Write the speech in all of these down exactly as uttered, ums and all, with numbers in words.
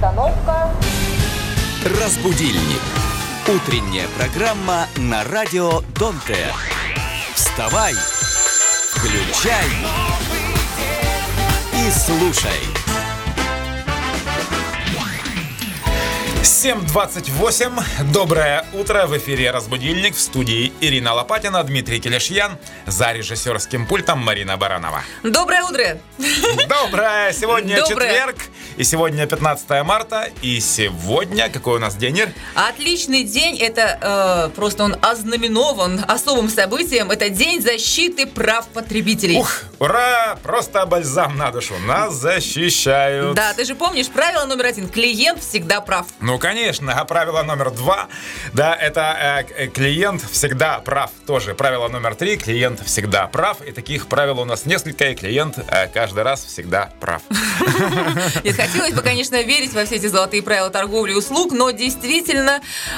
Остановка. Разбудильник. Утренняя программа на радио Донте. Вставай, включай и слушай. семь двадцать восемь. Доброе утро. В эфире «Разбудильник». В студии Ирина Лопатина, Дмитрий Келешьян. За режиссерским пультом Марина Баранова. Доброе утро. Доброе. Сегодня Доброе. четверг. И сегодня пятнадцатое марта. И сегодня какой у нас день, Ир? Отличный день. Это э, просто он ознаменован особым событием. Это День защиты прав потребителей. Ух, ура! Просто бальзам на душу. Нас защищают. Да, ты же помнишь правило номер один. Клиент всегда прав. Ну, конечно. А правило номер два, да, это э, клиент всегда прав. Тоже правило номер три. Клиент всегда прав. И таких правил у нас несколько. И клиент э, каждый раз всегда прав. Нет, хотелось бы, конечно, верить во все эти золотые правила торговли и услуг, но действительно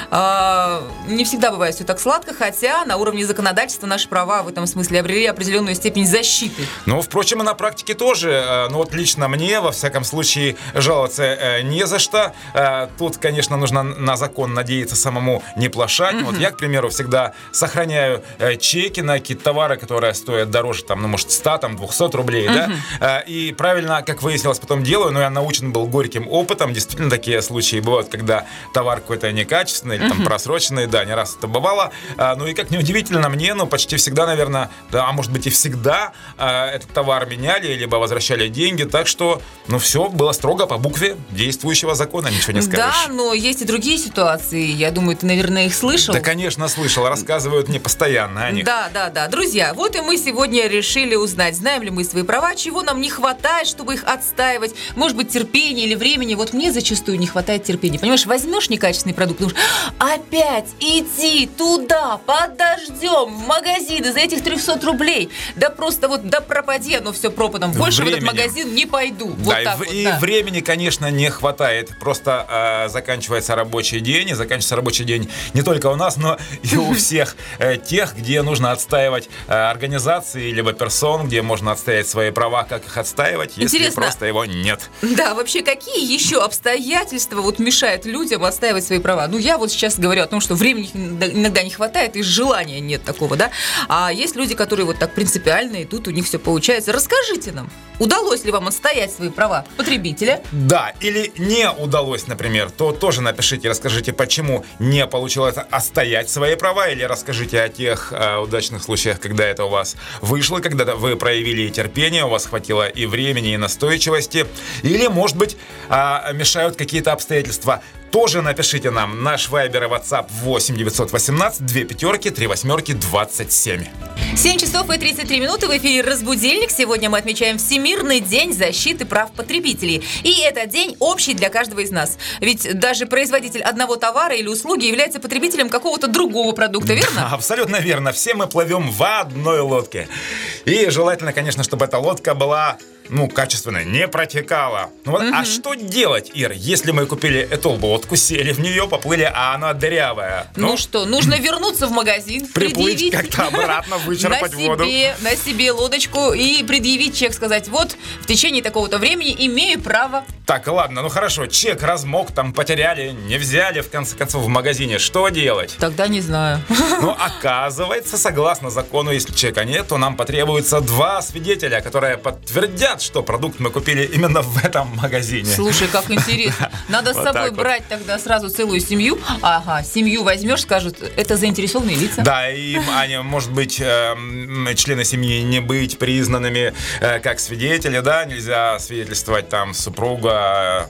э, не всегда бывает все так сладко, хотя на уровне законодательства наши права в этом смысле обрели определенную степень защиты. Ну, впрочем, и на практике тоже. Ну, вот лично мне, во всяком случае, жаловаться не за что. Тут, конечно, нужно на закон надеяться самому не плашать. Mm-hmm. Вот я, к примеру, всегда сохраняю чеки на какие-то товары, которые стоят дороже, там, ну, может, сто, там, двести рублей, mm-hmm. да? И правильно, как выяснилось, потом делаю, но я научен был горьким опытом. Действительно, такие случаи бывают, когда товар какой-то некачественный или там uh-huh. просроченный, да, не раз это бывало. А, ну и как неудивительно мне, ну почти всегда, наверное, да, а может быть и всегда а, этот товар меняли, либо возвращали деньги, так что, ну все было строго по букве действующего закона, ничего не скажешь. Да, но есть и другие ситуации, я думаю, ты, наверное, их слышал. Да, конечно, слышал, рассказывают мне постоянно о них. Да, да, да. Друзья, вот и мы сегодня решили узнать, знаем ли мы свои права, чего нам не хватает, чтобы их отстаивать, может быть, терпение или времени. Вот мне зачастую не хватает терпения. Понимаешь, возьмешь некачественный продукт, думаешь, опять идти туда, подождем в магазин из-за этих трехсот рублей. Да просто вот, да пропади оно все пропадом. Больше времени. В этот магазин не пойду. Да, вот и, так в, вот, и да. времени, конечно, не хватает. Просто э, заканчивается рабочий день, и заканчивается рабочий день не только у нас, но и у всех э, тех, где нужно отстаивать э, организации, либо персон, где можно отстоять свои права, как их отстаивать, если Интересно. Просто его нет. Да, вообще, какие еще обстоятельства вот мешают людям отстаивать свои права? Ну, я вот сейчас говорю о том, что времени иногда не хватает и желания нет такого, да? А есть люди, которые вот так принципиально, и тут у них все получается. Расскажите нам, удалось ли вам отстоять свои права потребителя? Да, или не удалось, например, то тоже напишите, расскажите, почему не получилось отстоять свои права, или расскажите о тех э, удачных случаях, когда это у вас вышло, когда вы проявили терпение, у вас хватило и времени, и настойчивости, или, может быть, э, мешают какие-то обстоятельства. Тоже напишите нам. Наш вайбер и ватсап восемь девятьсот восемнадцать две пятерки три восьмерки двадцать семь. семь часов и тридцать три минуты. В эфире «Разбудильник». Сегодня мы отмечаем Всемирный день защиты прав потребителей. И этот день общий для каждого из нас. Ведь даже производитель одного товара или услуги является потребителем какого-то другого продукта, верно? Да, абсолютно верно. Все мы плывем в одной лодке. И желательно, конечно, чтобы эта лодка была... ну, качественно, не протекала. Ну, вот, угу. А что делать, Ир, если мы купили эту лодку, сели в нее, поплыли, а она дырявая? Ну, ну что, нужно вернуться в магазин, приплыть предъявить... как-то обратно, вычерпать на себе, воду. На себе лодочку и предъявить чек, сказать, вот, в течение такого-то времени имею право. Так, ладно, ну хорошо, чек размок, там потеряли, не взяли, в конце концов, в магазине. Что делать? Тогда не знаю. Ну, оказывается, согласно закону, если чека нет, то нам потребуется два свидетеля, которые подтвердят, что продукт мы купили именно в этом магазине. Слушай, как интересно. Надо с собой брать тогда сразу целую семью. Ага, семью возьмешь, скажут, это заинтересованные лица. Да, и они, может быть, э, члены семьи не быть признанными э, как свидетели, да, нельзя свидетельствовать там супруга,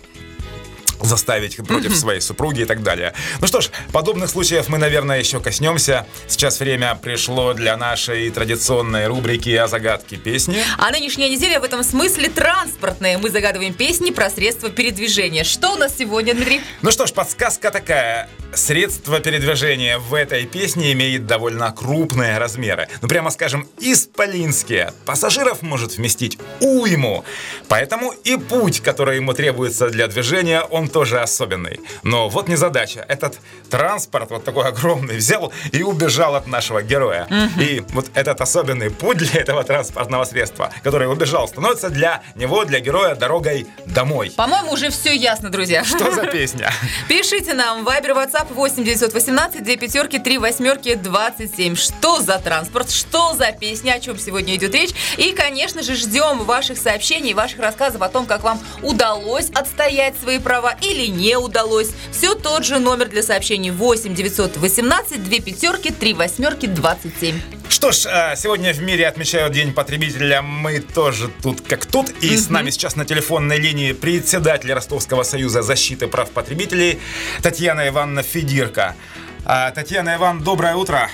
заставить против mm-hmm. своей супруги и так далее. Ну что ж, подобных случаев мы, наверное, еще коснемся. Сейчас время пришло для нашей традиционной рубрики о загадке песни. А нынешняя неделя в этом смысле транспортная. Мы загадываем песни про средства передвижения. Что у нас сегодня, Дмитрий? Ну что ж, подсказка такая. Средство передвижения в этой песне имеет довольно крупные размеры. Ну, прямо скажем, исполинские. Пассажиров может вместить уйму. Поэтому и путь, который ему требуется для движения, он он тоже особенный. Но вот незадача. Этот транспорт, вот такой огромный, взял и убежал от нашего героя. Угу. И вот этот особенный путь для этого транспортного средства, который убежал, становится для него, для героя, дорогой домой. По-моему, уже все ясно, друзья. Что за песня? Пишите нам в Viber, WhatsApp восемь девятьсот восемнадцать две пятерки три восьмерки двадцать семь. Что за транспорт? Что за песня? О чем сегодня идет речь? И, конечно же, ждем ваших сообщений, ваших рассказов о том, как вам удалось отстоять свои права или не удалось. Все тот же номер для сообщений восемь девятьсот восемнадцать две пятерки три восьмерки двадцать семь. Что ж, сегодня в мире отмечают День потребителя. Мы тоже тут как тут. И mm-hmm. с нами сейчас на телефонной линии председатель Ростовского союза защиты прав потребителей Татьяна Ивановна Федирко. Татьяна Ивановна, доброе утро.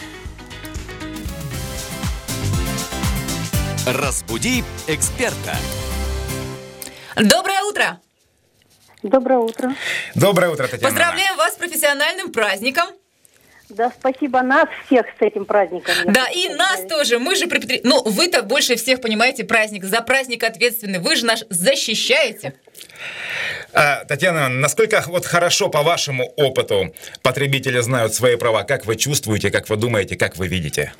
Разбуди эксперта. Доброе утро. Доброе утро. Доброе утро, Татьяна. Поздравляем вас с профессиональным праздником. Да, спасибо нас всех с этим праздником. Да, и нас тоже. Мы же... Ну, вы-то больше всех понимаете праздник. За праздник ответственны. Вы же наш защищаете. А, Татьяна, насколько вот хорошо, по вашему опыту, потребители знают свои права? Как вы чувствуете, как вы думаете, как вы видите?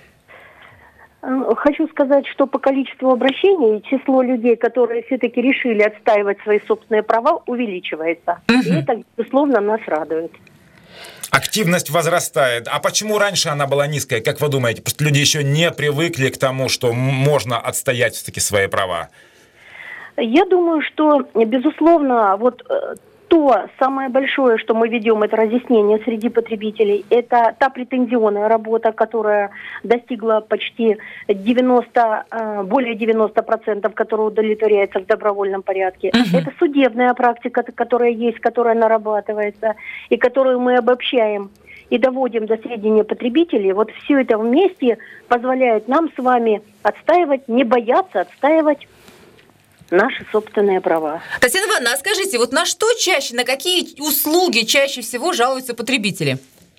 Хочу сказать, что по количеству обращений число людей, которые все-таки решили отстаивать свои собственные права, увеличивается. Uh-huh. И это, безусловно, нас радует. Активность возрастает. А почему раньше она была низкая, как вы думаете? Просто люди еще не привыкли к тому, что можно отстоять все-таки свои права. Я думаю, что, безусловно, вот то самое большое, что мы ведем, это разъяснение среди потребителей. Это та претензионная работа, которая достигла почти девяносто, более девяноста процентов, которая удовлетворяется в добровольном порядке. Uh-huh. Это судебная практика, которая есть, которая нарабатывается, и которую мы обобщаем и доводим до сведения потребителей. Вот все это вместе позволяет нам с вами отстаивать, не бояться отстаивать наши собственные права. Татьяна Ивановна, а скажите, вот на что чаще, на какие услуги чаще всего жалуются потребители?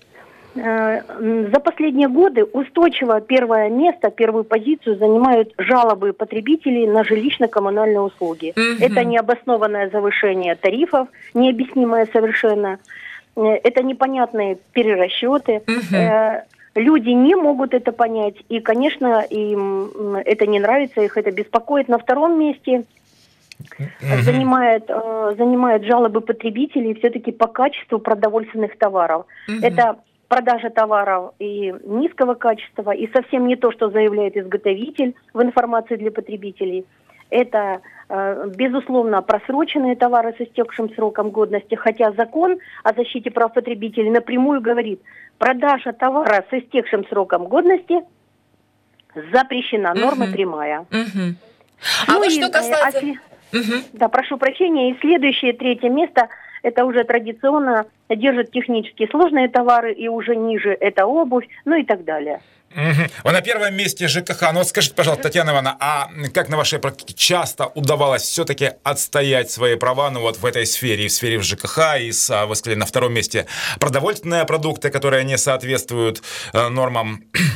За последние годы устойчиво первое место, первую позицию занимают жалобы потребителей на жилищно-коммунальные услуги. Угу. Это необоснованное завышение тарифов, необъяснимое совершенно. Это непонятные перерасчеты. Угу. Люди не могут это понять, и, конечно, им это не нравится, их это беспокоит. На втором месте uh-huh. занимает, э, занимает жалобы потребителей все-таки по качеству продовольственных товаров. Uh-huh. Это продажа товаров и низкого качества, и совсем не то, что заявляет изготовитель в информации для потребителей. Это, э, безусловно, просроченные товары с истекшим сроком годности, хотя закон о защите прав потребителей напрямую говорит, продажа товара с истекшим сроком годности запрещена, норма uh-huh. прямая. Uh-huh. Ну а вот и, что касается... А, uh-huh. Да, прошу прощения. И следующее, третье место, это уже традиционно держат технически сложные товары, и уже ниже это обувь, ну и так далее. Угу. На первом месте ЖКХ. Ну вот скажите, пожалуйста, Татьяна Ивановна, а как на вашей практике часто удавалось все-таки отстоять свои права, ну вот в этой сфере, и в сфере в ЖКХ, и, с, вы сказали, на втором месте продовольственные продукты, которые не соответствуют э, нормам?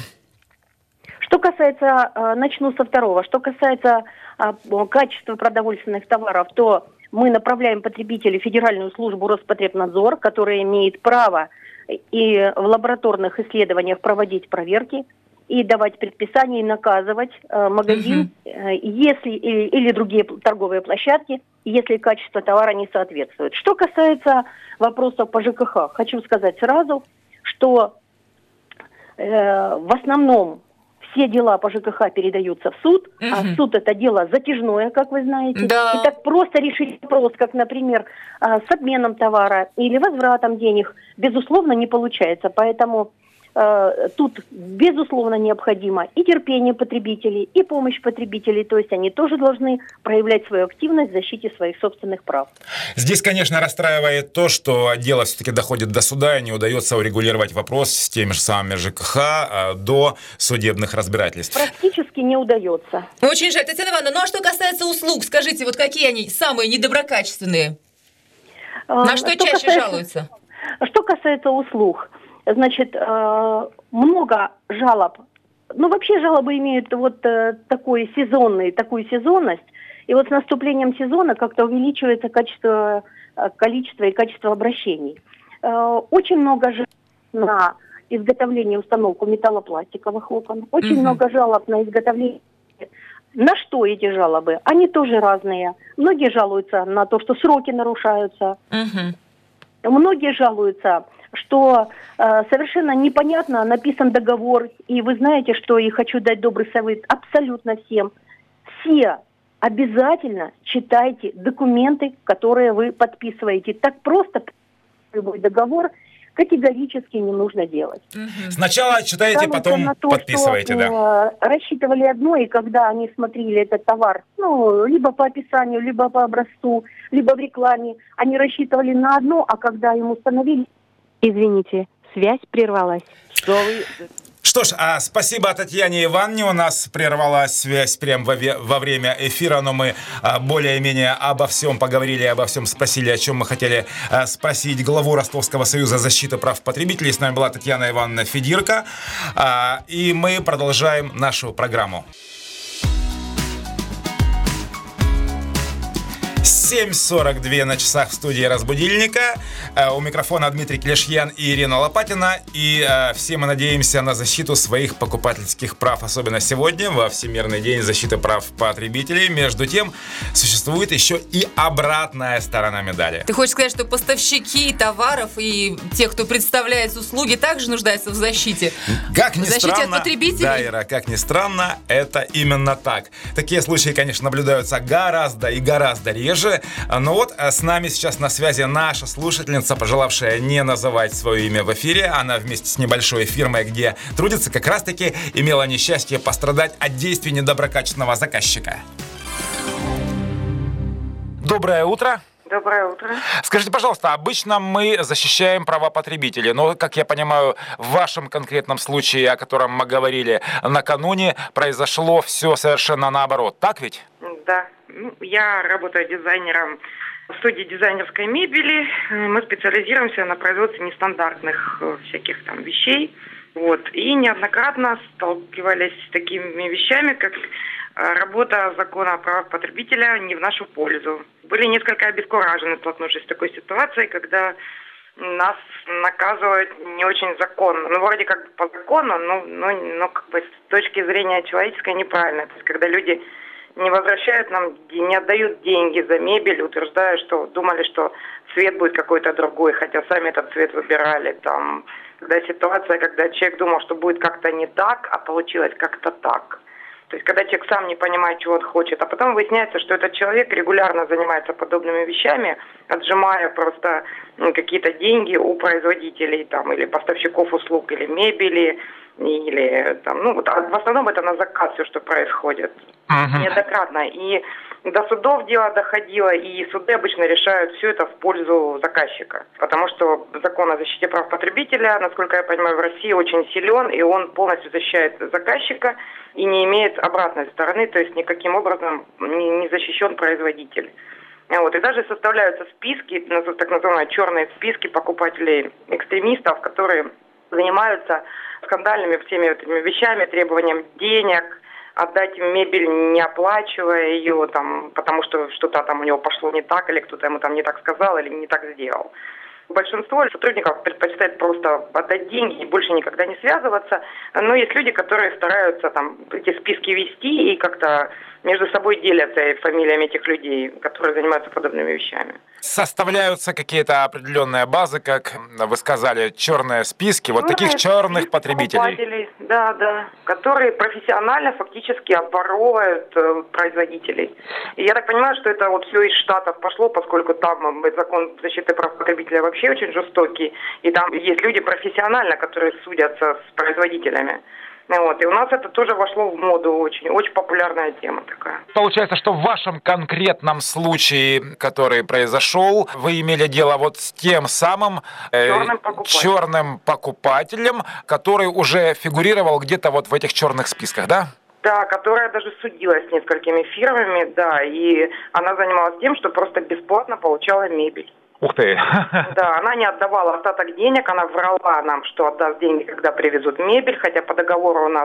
Что касается, э, начну со второго, что касается э, качества продовольственных товаров, то мы направляем потребителей в Федеральную службу Роспотребнадзор, которая имеет право и в лабораторных исследованиях проводить проверки, и давать предписания, и наказывать э, магазин, э, если или, или другие торговые площадки, если качество товара не соответствует. Что касается вопросов по ЖКХ, хочу сказать сразу, что э, в основном все дела по ЖКХ передаются в суд, uh-huh. а суд это дело затяжное, как вы знаете. Да. И так просто решить вопрос, как, например, с обменом товара или возвратом денег, безусловно, не получается. Поэтому э, тут, безусловно, необходимо и терпение потребителей, и помощь потребителей. То есть они тоже должны проявлять свою активность в защите своих собственных прав. Здесь, конечно, расстраивает то, что дело все-таки доходит до суда, и не удается урегулировать вопрос с теми же самыми ЖКХ до судебных разбирательств. Практически не удается. Очень жаль, Татьяна Ивановна. Ну а что касается услуг, скажите, вот какие они самые недоброкачественные? На что, что чаще касается, жалуются? Что касается услуг, значит, много жалоб. Ну, вообще жалобы имеют вот такой сезонный, такую сезонность. И вот с наступлением сезона как-то увеличивается качество количество и качество обращений. Очень много жалоб на изготовление и установку металлопластиковых окон. Очень угу. много жалоб на изготовление. На что эти жалобы? Они тоже разные. Многие жалуются на то, что сроки нарушаются. Угу. Многие жалуются, что э, совершенно непонятно написан договор. И вы знаете, что, и хочу дать добрый совет абсолютно всем. Все обязательно читайте документы, которые вы подписываете. Так просто любой договор категорически не нужно делать. Сначала читаете, потом то, подписываете, что, да? Э, рассчитывали одно, и когда они смотрели этот товар, ну, либо по описанию, либо по образцу, либо в рекламе, они рассчитывали на одно, а когда им установили... Извините, связь прервалась. Что ж, а спасибо Татьяне Ивановне. У нас прервалась связь прямо во, во время эфира, но мы а, более-менее обо всем поговорили, обо всем спросили, о чем мы хотели а, спросить главу Ростовского союза защиты прав потребителей. С нами была Татьяна Ивановна Федирко, а, и мы продолжаем нашу программу. семь сорок два на часах в студии «Разбудильника». У микрофона Дмитрий Клешьян и Ирина Лопатина. И все мы надеемся на защиту своих покупательских прав, особенно сегодня, во Всемирный день защиты прав потребителей. Между тем, существует еще и обратная сторона медали. Ты хочешь сказать, что поставщики товаров и те, кто представляет услуги, также нуждаются в защите? Как ни в защите странно, от потребителей? Да, Ира, как ни странно, это именно так. Такие случаи, конечно, наблюдаются гораздо и гораздо реже. Но вот с нами сейчас на связи наша слушательница, пожелавшая не называть свое имя в эфире. Она вместе с небольшой фирмой, где трудится, как раз-таки имела несчастье пострадать от действий недоброкачественного заказчика. Доброе утро. Доброе утро. Скажите, пожалуйста, обычно мы защищаем права потребителей, но, как я понимаю, в вашем конкретном случае, о котором мы говорили накануне, произошло все совершенно наоборот, так ведь? Да. Я работаю дизайнером в студии дизайнерской мебели. Мы специализируемся на производстве нестандартных всяких там вещей. Вот. И неоднократно сталкивались с такими вещами, как работа закона о правах потребителя не в нашу пользу. Были несколько обескуражены, столкнувшись с такой ситуацией, когда нас наказывают не очень законно. Ну, вроде как по закону, но, но, но как бы с точки зрения человеческой неправильно. То есть, когда люди не возвращают нам, не отдают деньги за мебель, утверждая, что думали, что цвет будет какой-то другой, хотя сами этот цвет выбирали. Там, когда ситуация, когда человек думал, что будет как-то не так, а получилось как-то так. То есть, когда человек сам не понимает, чего он хочет, а потом выясняется, что этот человек регулярно занимается подобными вещами, отжимая просто какие-то деньги у производителей там, или поставщиков услуг, или мебели, или там, ну, вот, в основном это на заказ все, что происходит. Uh-huh. Неоднократно. И до судов дело доходило, и суды обычно решают все это в пользу заказчика. Потому что закон о защите прав потребителя, насколько я понимаю, в России очень силен, и он полностью защищает заказчика и не имеет обратной стороны, то есть никаким образом не защищен производитель. Вот. И даже составляются списки, так называемые черные списки покупателей-экстремистов, которые занимаются скандальными всеми этими вещами, требованием денег, отдать им мебель, не оплачивая ее, там, потому что что-то там у него пошло не так, или кто-то ему там не так сказал, или не так сделал. Большинство сотрудников предпочитает просто отдать деньги и больше никогда не связываться. Но есть люди, которые стараются там эти списки вести и как-то между собой делятся фамилиями этих людей, которые занимаются подобными вещами. Составляются какие-то определенные базы, как вы сказали, черные списки, вот ну, таких черных потребителей. Покупателей, да, да, которые профессионально фактически обворовывают э, производителей. И я так понимаю, что это вот все из Штатов пошло, поскольку там закон защиты прав потребителя вообще очень жестокий, и там есть люди профессионально, которые судятся с производителями. Вот. И у нас это тоже вошло в моду очень. Очень популярная тема такая. Получается, что в вашем конкретном случае, который произошел, вы имели дело вот с тем самым э, черным, покупателем. черным покупателем, который уже фигурировал где-то вот в этих черных списках, да? Да, которая даже судилась с несколькими фирмами, да, и она занималась тем, что просто бесплатно получала мебель. Ух ты! Да, она не отдавала остаток денег, она врала нам, что отдаст деньги, когда привезут мебель, хотя по договору у нас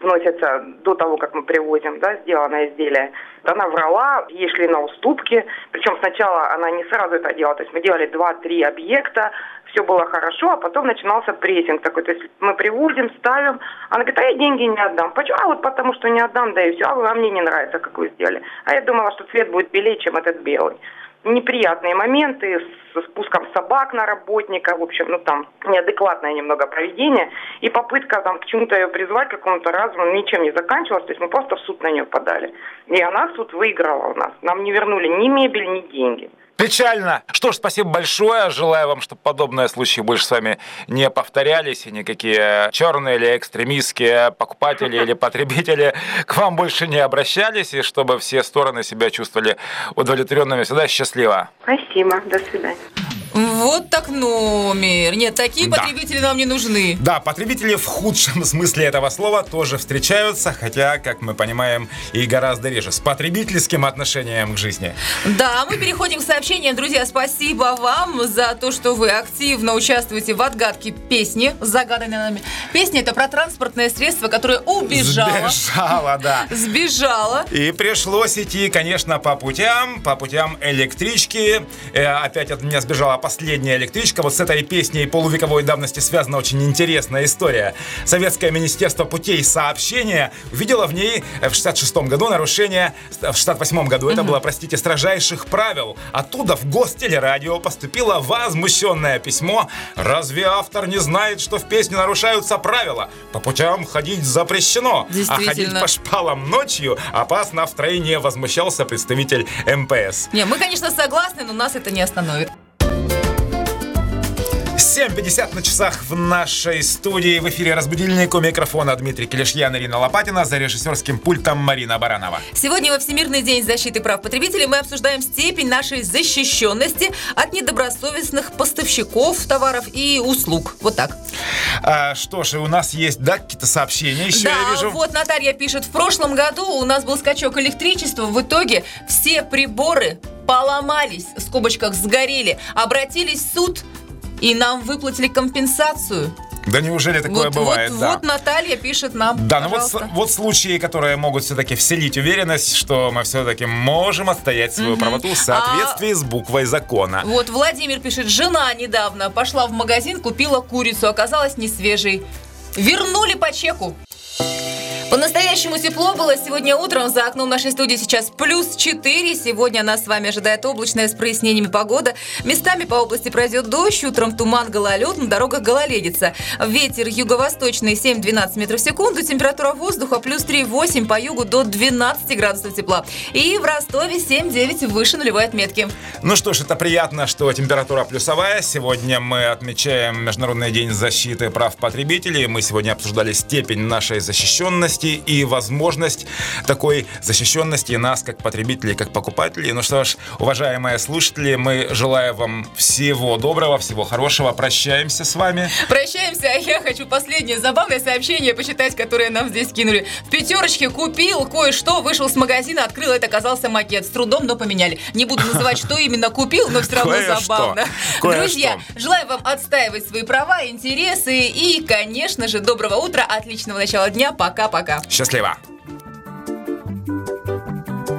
вносятся до того, как мы привозим, да, сделанное изделие. Она врала, ей шли на уступки. Причем сначала она не сразу это делала. То есть мы делали два-три объекта, все было хорошо, а потом начинался прессинг такой. То есть мы привозим, ставим. Она говорит, а я деньги не отдам. Почему? А вот потому что не отдам, да и все. А мне не нравится, как вы сделали. А я думала, что цвет будет белее, чем этот белый. Неприятные моменты с спуском собак на работника, в общем, ну там неадекватное немного поведение, и попытка там к чему-то ее призвать, к какому-то разуму, ничем не заканчивалась, то есть мы просто в суд на нее подали. И она суд выиграла у нас. Нам не вернули ни мебель, ни деньги. Печально. Что ж, спасибо большое. Желаю вам, чтобы подобные случаи больше с вами не повторялись, и никакие черные или экстремистские покупатели или потребители к вам больше не обращались, и чтобы все стороны себя чувствовали удовлетворенными. Всегда счастливо. Спасибо. До свидания. Вот так номер. Нет, такие Да. потребители нам не нужны. Да, потребители в худшем смысле этого слова тоже встречаются, хотя, как мы понимаем, и гораздо реже, с потребительским отношением к жизни. Да, мы переходим к сообщениям. Друзья, спасибо вам за то, что вы активно участвуете в отгадке песни, загаданной нами. Песня — это про транспортное средство, которое убежало. Сбежала, да. Сбежала. И пришлось идти, конечно, по путям, по путям электрички. Э, опять от меня сбежала последняя электричка. Вот с этой песней полувековой давности связана очень интересная история. Советское министерство путей сообщения увидело в ней в шестьдесят шестом году нарушение, в шестьдесят восьмом году, это было, простите, строжайших правил. Оттуда в Гостелерадио поступило возмущенное письмо. Разве автор не знает, что в песне нарушаются правила? По путям ходить запрещено, а ходить по шпалам ночью опасно. Втройне возмущался представитель эм пэ эс. Не, мы, конечно, согласны, но нас это не остановит. семь пятьдесят на часах в нашей студии. В эфире «Разбудильник», у микрофона Дмитрий Келешьян, Ирина Лопатина, за режиссерским пультом Марина Баранова. Сегодня во Всемирный день защиты прав потребителей мы обсуждаем степень нашей защищенности от недобросовестных поставщиков товаров и услуг. Вот так. А, что ж, и у нас есть, да, какие-то сообщения еще, да, я вижу. Вот Наталья пишет, в прошлом году у нас был скачок электричества, в итоге все приборы поломались, в скобочках сгорели, обратились в суд, и нам выплатили компенсацию. Да неужели такое вот, бывает? Вот, да. вот Наталья пишет нам, Да, ну вот, пожалуйста. вот случаи, которые могут все-таки вселить уверенность, что мы все-таки можем отстоять свою угу. правоту в соответствии а... с буквой закона. Вот Владимир пишет, жена недавно пошла в магазин, купила курицу, оказалась не свежей. Вернули по чеку. По-настоящему тепло было сегодня утром. За окном нашей студии сейчас плюс четыре. Сегодня нас с вами ожидает облачная с прояснениями погода. Местами по области пройдет дождь. Утром туман, гололед, на дорогах гололедица. Ветер юго-восточный семь-двенадцать метров в секунду. Температура воздуха плюс три-восемь, по югу до двенадцати градусов тепла. И в Ростове семь-девять выше нулевой отметки. Ну что ж, это приятно, что температура плюсовая. Сегодня мы отмечаем Международный день защиты прав потребителей. Мы сегодня обсуждали степень нашей защищенности и возможность такой защищенности нас, как потребителей, как покупателей. Ну что ж, уважаемые слушатели, мы желаем вам всего доброго, всего хорошего. Прощаемся с вами. Прощаемся, а я хочу последнее забавное сообщение почитать, которое нам здесь кинули. В пятерочке купил кое-что, вышел с магазина, открыл, это оказался макет. С трудом, но поменяли. Не буду называть, что именно купил, но все равно забавно. Друзья, желаю вам отстаивать свои права, интересы и, конечно же, доброго утра, отличного начала дня. Пока-пока. Счастливо!